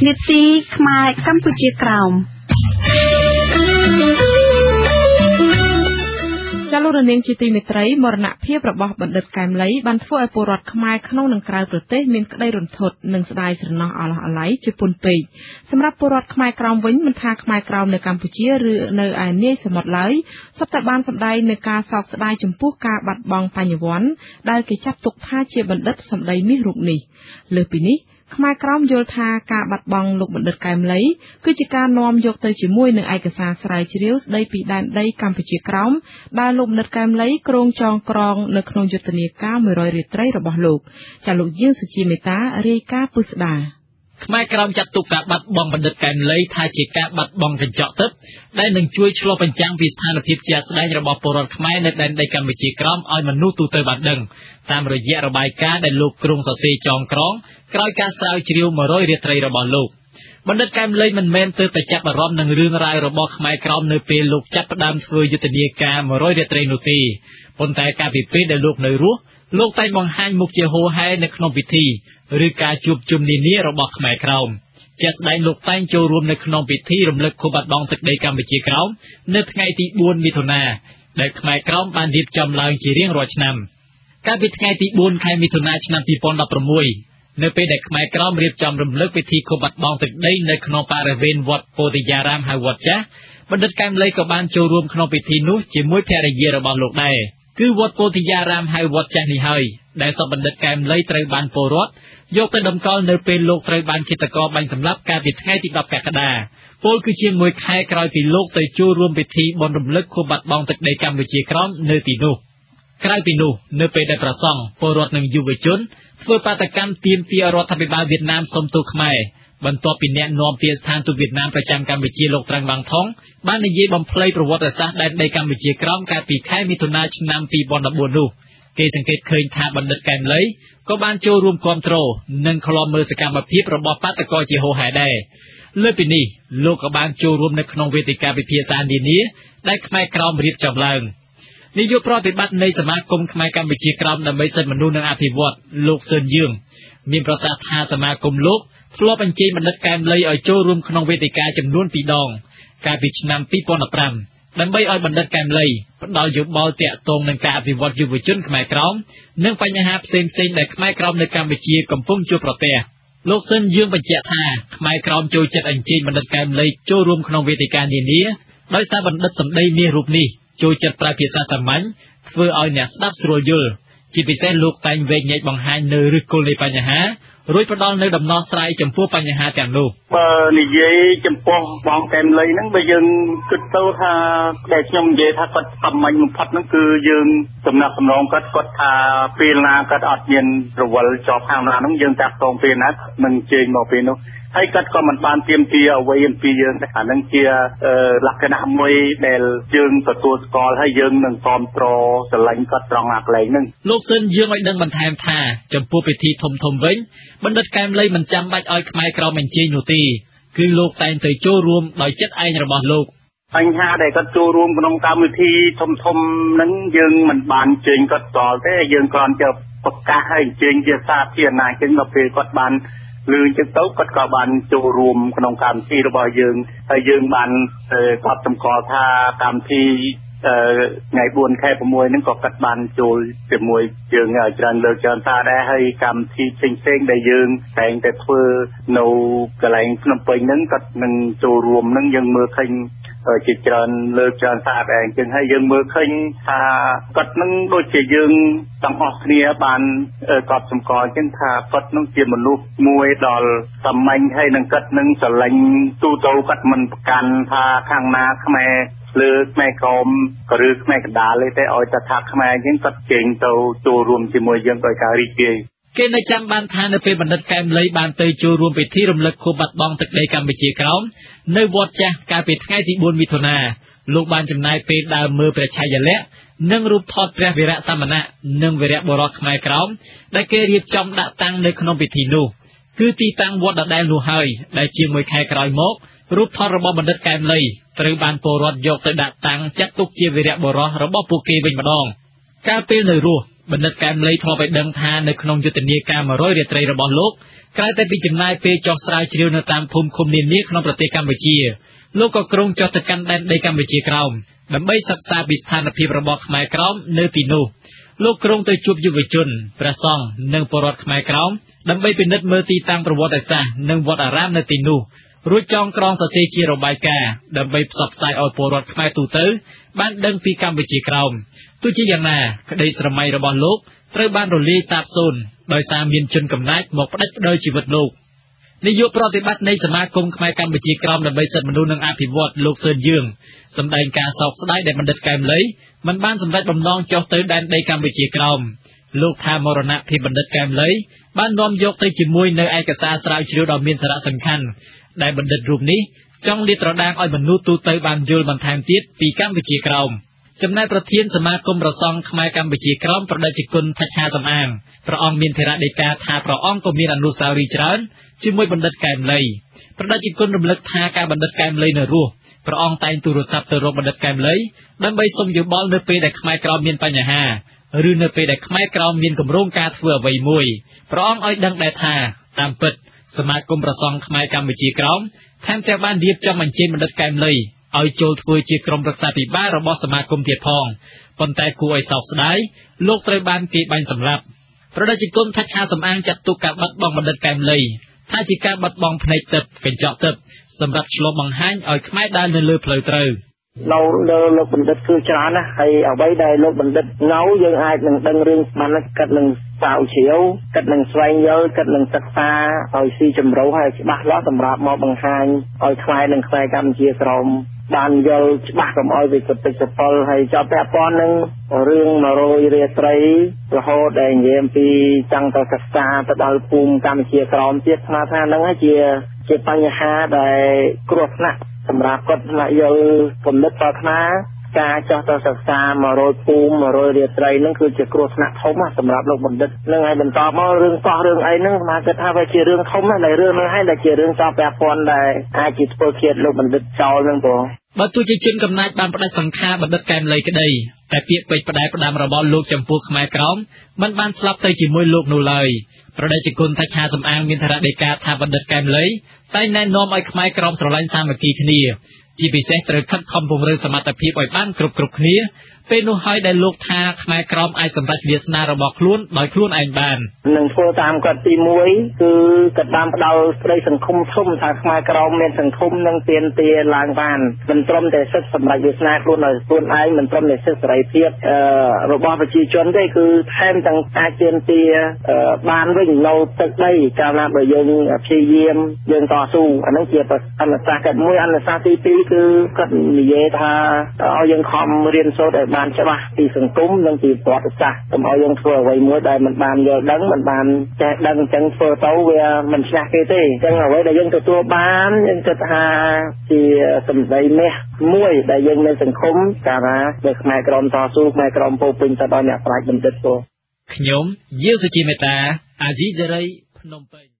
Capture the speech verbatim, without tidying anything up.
Việt Xí Khmer Campuchia Krong ចាលោករនាងជាទីមេត្រីមរណភាពរបស់បណ្ឌិតកែមលីបានធ្វើឲ្យពលរដ្ឋខ្មែរក្នុងនិងក្រៅប្រទេសមានក្តីរន្ធត់និងស្ដាយស្រណោះអឡោះអាល័យជាពន់ពេកសម្រាប់ពលរដ្ឋខ្មែរក្រោមវិញមិនថាខ្មែរក្រោមនៅកម្ពុជាឬនៅឯនាយសមុទ្រឡើយសុទ្ធតែបានសម្ដែងនៅការសោកស្ដាយចំពោះការបាត់បង់បញ្ញវន្តដែលគេចាត់ទុកថាជាបណ្ឌិតសម្ដីមាសរូបនេះលើពីនេះខ្មែរក្រមយល់ថាការបាត់បង់លោកបណ្ឌិតកែមលីគឺជាការនាំយកទៅជាមួយនឹងឯកសារស្រាវជ្រាវស្ដីពីដែនដីកម្ពុជាក្រោមដែលលោកបណ្ឌិតកែមលីគ្រងចងក្រងនៅក្នុងយុទ្ធនាការមួយរយរាត្រីរបស់លោកចាលោកយាងសុជាមេតារាយការណ៍ពុស្ដាខ្មែរក្រមចាត់ទុកការបាត់បង់បណ្ឌិតកែមលីថាជាការបាត់បង់កញ្ចក់ទឹកដែលនឹងជួយឆ្លុះបញ្ចាំងពីស្ថានភាពជាក់ស្ដែងរបស់ពលរដ្ឋខ្មែរនៅដែនដីកម្ពុជាក្រោមឲ្យមនុស្សទូទៅបានដឹងតាមរយៈរបាយការណ៍ដែលលោកគ្រងសរសេរចងក្រងក្រោយការស្រាវជ្រាវមួយរយរាត្រីរបស់លោកបណ្ឌិតកែមលីមិនមែនទើបតែចាប់អារម្មណ៍នឹងរឿងរ៉ាវរបស់ខ្មែរក្រមនៅពេលលោកចាប់ផ្ដើមធ្វើយុទ្ធនាការមួយរយរាត្រីនោះទេប៉ុន្តែកាលពីពេលដែលលោកនៅរស់លោកតែងបង្ហាញមុខជាហូរហែនៅក្នុងពិធីឬការជួបជុំនានារបស់ខ្មែរក្រមជាក់ស្ដែងលោកតែងចូលរួមនៅក្នុងពិធីរំលឹកខួបបាត់បង់ទឹកដីកម្ពុជាក្រោមនៅថ្ងៃទីបួនមិថុនាដែលខ្មែរក្រមបានរៀបចំឡើងជារៀងរាល់ឆ្នាំកាលពីថ្ងៃទីបួនខែមិថុនាឆ្នាំពីរពាន់ដប់ប្រាំមួយនៅពេលដែលខ្មែរក្រមរៀបចំរំលឹកពិធីខួបបាត់បង់ទឹកដីនៅក្នុងបរិវេណវត្តពោធិយារាមហៅវត្តចាស់បណ្ឌិតកែមលីក៏បានចូលរួមក្នុងពិធីនោះជាមួយភរិយារបស់លោកដែរគឺវត្តពោធិយារាមហៅវត្តចាស់នេះហើយដែលសពបណ្ឌិតកែមលីត្រូវបានពលរដ្ឋយកទៅតម្កល់នៅពេលលោកត្រូវបានឃាតករបាញ់សម្លាប់កាលពីថ្ងៃទីដប់កក្កដាពលគឺជាខែក្រោយពីលោកទៅចូលរួមពិធីបុណ្យរំលឹកខួបបាត់បង់ទឹកដីកម្ពុជាក្រោមនៅទីនោះក្រៅពីនោះនៅពេលដែលប្រសង់ពលរដ្ឋនិងយុវជនធ្វើបាតកម្មទាមទាររដ្ឋាភិបាលវៀតណាមសុំទោសខ្មែរបន្ទាប់ពីអ្នកនាំពាក្យស្ថានទូតវៀតណាមប្រចាំកម្ពុជាលោកត្រាំងបាងថងបាននិយាយបំភ្លៃប្រវត្តិសាស្ត្រដែនដីកម្ពុជាក្រោមកាលពីខែមិថុនាឆ្នាំពីរពាន់ដប់បួននោះគេសង្កេតឃើញថាបណ្ឌិតកែមលីក៏បានចូលរួមគាំទ្រនិងឃ្លាំមើលសកម្មភាពរបស់បាតកោជាហូរហែដែរលើពីនេះលោកក៏បានចូលរួមនៅក្នុងវេទិកាពិភាក្សានានាដែលខ្មែរក្រោមរៀបចំឡើងនាយកប្រតិបត្តិនៃសមាគមខ្មែរកម្ពុជាក្រោមដើម្បីសិទ្ធិមនុស្សនិងអភិវឌ្ឍលោកស៊ិនយឿងមានប្រសាសន៍ថាសមាគមលោកធ្លាប់អញ្ជើញបណ្ឌិតកែមលីឲ្យចូលរួមក្នុងវេទិកាចំនួនពីរដងកាលពីឆ្នាំពីរពាន់ដប់ប្រាំដើម្បីឲ្យបណ្ឌិតកែមលីផ្ដល់យោបល់ទាក់ទងនឹងការអភិវឌ្ឍយុវជនខ្មែរក្រោមនិងបញ្ហាផ្សេងៗដែលខ្មែរក្រោមនៅកម្ពុជាកំពុងជួបប្រទះលោកស៊ិនយឿងបញ្ជាក់ថាខ្មែរក្រោមចូលចិត្តអញ្ជើញបណ្ឌិតកែមលីចូលរួមក្នុងវេទិកានានាដោយសារបណ្ឌិតសម្ដីមាសរូបនេះចូលចិត្តប្រើភាសាសាមញ្ញធ្វើឲ្យអ្នកស្ដាប់ស្រួលយល់ជាពិសេសលោកតែងវែកញែកបង្ហាញនៅឫសគល់នៃបញ្ហារួចផ្ដល់នៅដំណោះស្រាយចំពោះបញ្ហាទាំងនោះបើនិយាយចំពោះបងកែមលីហ្នឹងបើយើងគិតទៅថាដែលខ្ញុំនិយាយថាគាត់សាមញ្ញបំផុតហ្នឹងគឺយើងដំណាក់ដំណងគាត់គាត់ថាពេលណាគាត់អត់មានរវល់ជាប់ខាងណាហ្នឹងយើងតាក់ទងពេលណានឹងជើញមកពេលនោះហើយគាត់ក៏មិនបានទៀមទាអ្វីអំពីយើងតែអានឹងជាលក្ខណៈមួយដែលយើងទទួលស្គាល់ហើយយើងនឹងគាំទ្រស្រឡាញ់គាត់ត្រង់អាកន្លែងហ្នឹងលោកស៊ិនយើងឲ្យដឹងបន្ថែមថាចំពោះពិធីធំធំវិញបណ្ឌិតកែមលីមិនចាំបាច់ឲ្យខ្មែរក្រមអញ្ជើញនោះទេគឺលោកតែងទៅចូលរួមដោយចិត្តឯងរបស់លោកបញ្ហាដែលគាត់ចូលរួមក្នុងកម្មវិធីធំធំហ្នឹងយើងមិនបានអញ្ជើញគាត់ផ្ទាល់ទេយើងគ្រាន់តែប្រកាសឲ្យអញ្ជើញជាសាធារណៈចឹងដល់ពេលគាត់បានលឺចឹងទៅគាត់ក៏បានចូលរួមក្នុងកម្មវិធីរបស់យើងហើយយើងបានគាត់សម្គាល់ថាកម្មវិធីថ្ងៃបួនខែប្រាំមួយហ្នឹងក៏គាត់បានចូលជាមួយយើងច្រើនលើកច្រើនសារដែរហើយកម្មវិធីផ្សេងៗដែលយើងតែងតែធ្វើនៅកន្លែងភ្នំពេញហ្នឹងគាត់នឹងចូលរួមហ្នឹងយើងមើលឃើញជាច្រើនលើកច្រើនសារដែរអញ្ចឹងហើយយើងមើលឃើញថាគាត់នឹងដូចជាយើងទាំងអស់គ្នាបានគាត់សម្គាល់អញ្ចឹងថាគាត់នឹងជាមនុស្សមួយដល់សាមញ្ញហើយនឹងគាត់នឹងស្រឡាញ់ទូទៅគាត់មិនប្រកាន់ថាខាងណាខ្មែរលើខ្មែរក្រមក៏ឬខ្មែរកណ្ដាលទេឲ្យតែថាខ្មែរអញ្ចឹងគាត់ចេញទៅចូលរួមជាមួយយើងដោយការរីករាយគេនៅចាំបានថានៅពេលបណ្ឌិតកែមលីបានទៅចូលរួមពិធីរំលឹកខួបបាត់បង់ទឹកដីកម្ពុជាក្រោមនៅវត្តចាស់កាលពីថ្ងៃទីបួនមិថុនាលោកបានចំណាយពេលដើរមើលព្រះឆាយាល័ក្ខណ៍និងរូបថតព្រះវីរៈសមណៈនិងវីរៈបុរសខ្មែរក្រោមដែលគេរៀបចំដាក់តាំងនៅក្នុងពិធីនោះគឺទីតាំងវត្តដដែលនោះហើយដែលជាមួយខែក្រោយមករូបថតរបស់បណ្ឌិតកែមលីត្រូវបានពលរដ្ឋយកទៅដាក់តាំងចាត់ទុកជាវីរៈបុរសរបស់ពួកគេវិញម្ដងកាលពេលនៅរស់បណ្ឌិតកែមលីធ្លាប់ឲ្យដឹងថានៅក្នុងយុទ្ធនាការមួយរយរាត្រីរបស់លោកក្រៅតែពីចំណាយពេលចុះស្រាវជ្រាវនៅតាមភូមិឃុំនានាក្នុងប្រទេសកម្ពុជាលោកក៏គ្រោងចុះទៅកាន់ដែនដីកម្ពុជាក្រោមដើម្បីសិក្សាពីស្ថានភាពរបស់ខ្មែរក្រោមនៅទីនោះលោកគ្រោងទៅជួបយុវជនព្រះសង្ឃនិងពលរដ្ឋខ្មែរក្រោមដើម្បីពិនិត្យមើលទីតាំងប្រវត្តិសាស្ត្រនិងវត្តអារាមនៅទីនោះរួចចងក្រងសរសេរជារបាយការណ៍ដើម្បីផ្សព្វផ្សាយឲ្យពលរដ្ឋខ្មែរទូទៅបានដឹងពីកម្ពុជាក្រោមទោះជាយ៉ាងណាក្តីស្រមៃរបស់លោកត្រូវបានរលាយសាបសូន្យដោយសារមានជនកំណាចមកផ្ដាច់ផ្ដល់ជីវិតលោកនាយកប្រតិបត្តិនៃសមាគមខ្មែរកម្ពុជាក្រោមដើម្បីសិទ្ធិមនុស្សនិងអភិវឌ្ឍលោកសឿនយើងសម្ដែងការសោកស្ដាយដែលបណ្ឌិតកែមលីមិនបានសម្រេចបំណងចុះទៅដែនដីកម្ពុជាក្រោមលោកថាមរណភាពបណ្ឌិតកែមលីបាននាំយកទៅជាមួយនៅឯកសារស្រាវជ្រាវដ៏មានសារៈសំខាន់ដែលបណ្ឌិតរូបនេះចង់លាតត្រដាងឲ្យមនុស្សទូទៅបានយល់បន្ថែមទៀតពីកម្ពុជាក្រោមចំណែកប្រធានសមាគមប្រសង់ខ្មែរកម្ពុជាក្រោមប្រដេជគុណថាច់ហាសំអាងព្រះអង្គមានធរៈដីកាថាព្រះអង្គក៏មានអនុស្សាវរីយ៍ច្រើនជាមួយបណ្ឌិតកែមលីប្រដេជគុណរំលឹកថាការបណ្ឌិតកែមលីនៅរស់ព្រះអង្គតែងទូរស័ព្ទទៅរកបណ្ឌិតកែមលីដើម្បីសុំយោបល់នៅពេលដែលខ្មែរក្រោមមានបញ្ហាឬនៅពេលដែលខ្មែរក្រោមមានគម្រោងការធ្វើអ្វីមួយព្រះអង្គឲ្យដឹងដែរថាតាមពិតសមាគមប្រសង់ខ្មែរកម្ពុជាក្រោមថែមទាំងបានរៀបចំអញ្ជើញបណ្ឌិតកែមលីឲ្យចូលធ្វើជាក្រុមប្រឹក្សាពិបាលរបស់សមាគមទៀតផងប៉ុន្តែគួរឲ្យសោកស្ដាយលោកត្រូវបានគេបាញ់សម្លាប់ប្រដេជគុណថាច់ហាសំអាងចាត់ទុកការបាត់បង់បណ្ឌិតកែមលីថាជាការបាត់បង់ភ្នែកទឹកកញ្ចក់ទឹកសម្រាប់ឆ្លុះបង្ហាញឲ្យខ្មែរដើរនៅលើផ្លូវត្រូវនៅលើលោកបណ្ឌិតគឺច្រើនណាស់ហើយអ្វីដែលលោកបណ្ឌិតងៅយើងអាចនឹងដឹងរឿងបានគិតនឹងស្រាវជ្រាវគិតនឹងស្វែងយល់គិតនឹងសិក្សាឲ្យស៊ីជម្រៅហើយច្បាស់លាស់សម្រាប់មកបង្ហាញឲ្យខ្មែរនិងខ្មែរកម្ពុជាក្រោមបានយល់ច្បាស់កុំឲ្យវាគិតទៅពលហើយចាប់ពាក់ព័ន្ធនឹងរឿងមួយរយរាត្រីរហូតដែលនិយាយអំពីចង់ទៅសិក្សាទៅដល់ភូមិកម្ពុជាក្រោមទៀតស្មារតីហ្នឹងជាជាបញ្ហាដែលគ្រោះថ្នាក់សម្រាប់គាត់nakយល់គំនិតប្រាថ្នាការចោះទៅសិក្សាមួយរយភូមិមួយរយរាត្រីហ្នឹងគឺជាគ្រោះថ្នាក់ធំសម្រាប់លោកបណ្ឌិតនឹងឲ្យបន្តមករឿងកោះរឿងអីហ្នឹងស្មារតីថាវាជារឿងធំណាស់ដែលរឿងហ្នឹងហើយដែលជារឿងចោទពាក់ព័ន្ធដែលអាចជាធ្វើឃាតលោកបណ្ឌិតចោលហ្នឹងបងបើទោះជាជនកំណាចបានផ្ដាច់សង្ខារបណ្ឌិតកែមលីក្តីតែពាក្យពេចន៍ផ្ដែផ្ដាំរបស់លោកចំពោះខ្មែរក្រោមមិនបានស្លាប់ទៅជាមួយលោកនោះឡើយប្រដេជគុណថាច់ហាសំអាងមានធរៈដីកាថាបណ្ឌិតកែមលីតែណែនាំឲ្យខ្មែរក្រោមស្រឡាញ់សាមគ្គីគ្នាជាពិសេសត្រូវខិតខំពង្រឹងសមត្ថភាពឲ្យបានគ្រប់គ្រប់គ្នាពេលនោះហើយដែលលោកថាខ្មែរក្រមអាចសម្រេចវាសនារបស់ខ្លួនដោយខ្លួនឯងបាននឹងធ្វើតាមគាត់ទីមួយគឺគាត់បានផ្ដល់ក្តីសង្ឃឹមធំថាខ្មែរក្រមមានសង្ឃឹមនឹងទានទាឡើងបានមិនត្រឹមតែសិទ្ធិសម្រេចវាសនាខ្លួនដោយខ្លួនឯងមិនត្រឹមតែសិទ្ធិសេរីភាពរបស់ប្រជាជនទេគឺថែមទាំងអាចទានទាបានវិញនៅទឹកដីកាលណាបើយើងព្យាយាមយើងតស៊ូអានឹងជាអនុសាសន៍គាត់មួយអនុសាសន៍ទីពីរគឺគាត់និយាយថាឲ្យយើងខំរៀនសូត្រឲ្យបានច្បាស់ពីសង្គមនិងពីប្រវត្តិសាស្ត្រកុំឲ្យយើងធ្វើអ្វីមួយដែលមិនបានយល់ដឹងមិនបានចេះដឹងអញ្ចឹងធ្វើទៅវាមិនឆ្នះគេទេអញ្ចឹងអ្វីដែលយើងទទួលបានយើងគិតថាជាសម្ដីមាសមួយដែលយើងនៅសង្គមកាលណាដែលខ្មែរក្រមតស៊ូខ្មែរក្រមពោពេញទៅដោយអ្នកប្រាជ្ញបណ្ឌិតព្រោះខ្ញុំយាវសុជាមេតាអាស៊ីសេរីភ្នំពេញ